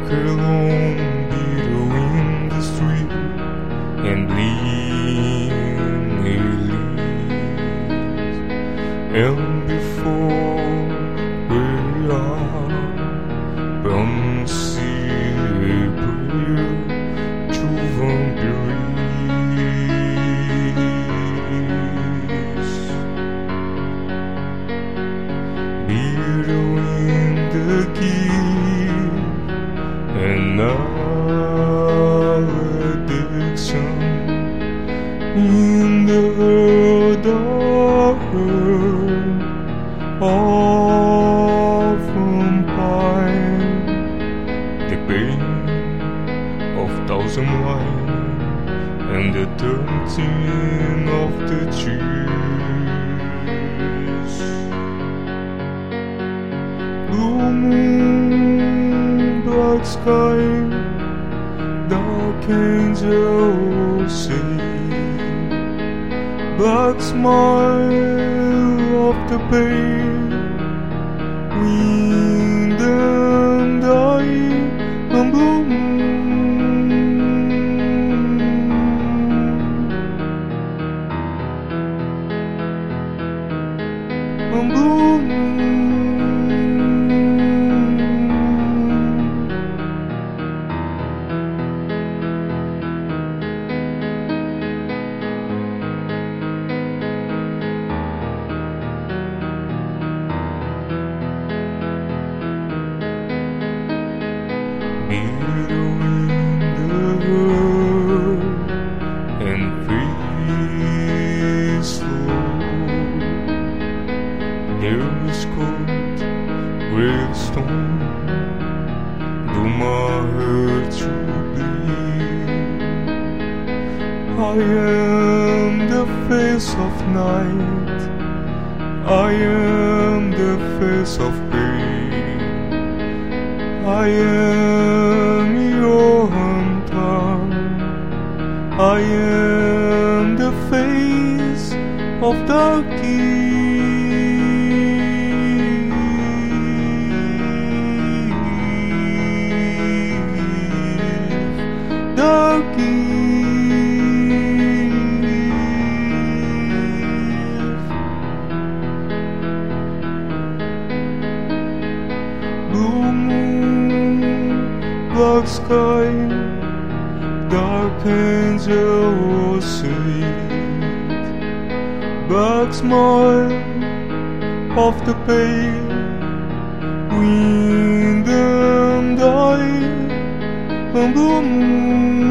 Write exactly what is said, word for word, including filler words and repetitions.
walk along below the street and bleed and before we are from Siberia to Vangelis, between the give and addiction in the dark of empire, the pain of thousand wine and the thirteen of the cheese. Blue moon, black sky, dark angel say, black smile of the pain, wind and die and blue moon, and blue moon. Between the world and free soul, there is cold gravestone, do my heart to bleed. I am the face of night, I am the face of pain, I am your hunter, I am the face of the king, the gift. Blue moon, black sky, dark angel sweet, black smile of the pale, wind and die, and blue moon.